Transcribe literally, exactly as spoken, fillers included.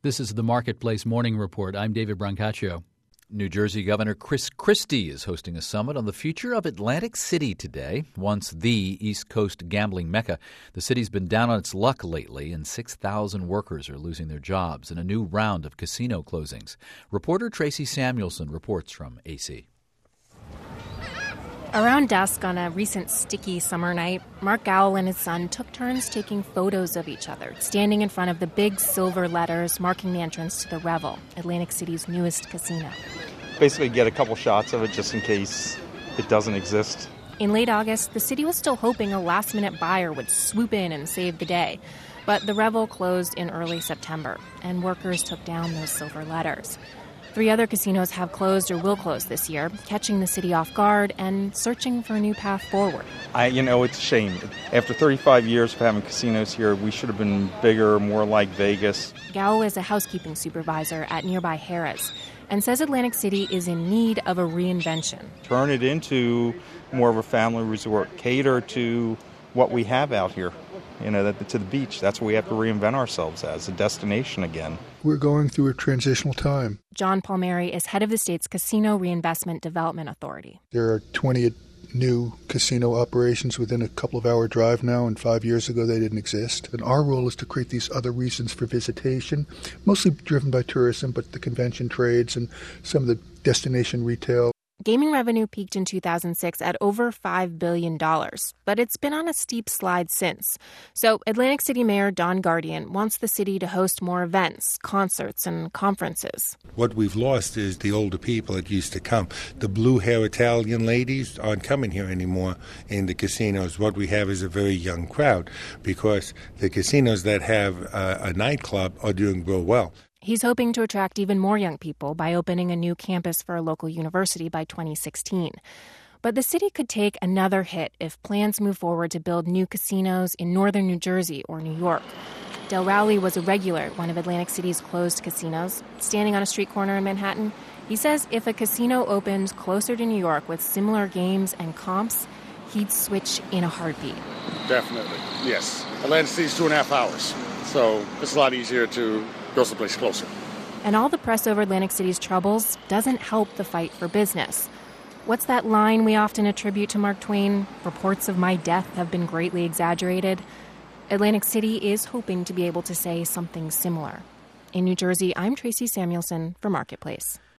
This is the Marketplace Morning Report. I'm David Brancaccio. New Jersey Governor Chris Christie is hosting a summit on the future of Atlantic City today. Once the East Coast gambling mecca, the city's been down on its luck lately, and six thousand workers are losing their jobs in a new round of casino closings. Reporter Tracy Samuelson reports from A C. Around dusk on a recent sticky summer night, Mark Gowell and his son took turns taking photos of each other, standing in front of the big silver letters marking the entrance to the Revel, Atlantic City's newest casino. Basically get a couple shots of it just in case it doesn't exist. In late August, the city was still hoping a last-minute buyer would swoop in and save the day. But the Revel closed in early September, and workers took down those silver letters. Three other casinos have closed or will close this year, catching the city off guard and searching for a new path forward. I, you know, it's a shame. After thirty-five years of having casinos here, we should have been bigger, more like Vegas. Gowell is a housekeeping supervisor at nearby Harrah's and says Atlantic City is in need of a reinvention. Turn it into more of a family resort, cater to what we have out here. You know, to the beach. That's what we have to reinvent ourselves as, a destination again. We're going through a transitional time. John Palmieri is head of the state's Casino Reinvestment Development Authority. There are twenty new casino operations within a couple of hour drive now, and five years ago they didn't exist. And our role is to create these other reasons for visitation, mostly driven by tourism, but the convention trades and some of the destination retail. Gaming revenue peaked in two thousand six at over five billion dollars, but it's been on a steep slide since. So Atlantic City Mayor Don Guardian wants the city to host more events, concerts, and conferences. What we've lost is the older people that used to come. The blue-hair Italian ladies aren't coming here anymore in the casinos. What we have is a very young crowd because the casinos that have uh, a nightclub are doing real well. He's hoping to attract even more young people by opening a new campus for a local university by twenty sixteen. But the city could take another hit if plans move forward to build new casinos in northern New Jersey or New York. Del Rowley was a regular at one of Atlantic City's closed casinos. Standing on a street corner in Manhattan, he says if a casino opened closer to New York with similar games and comps, he'd switch in a heartbeat. Definitely, yes. Atlantic City's two and a half hours, so it's a lot easier to go someplace closer. And all the press over Atlantic City's troubles doesn't help the fight for business. What's that line we often attribute to Mark Twain? Reports of my death have been greatly exaggerated. Atlantic City is hoping to be able to say something similar. In New Jersey, I'm Tracy Samuelson for Marketplace.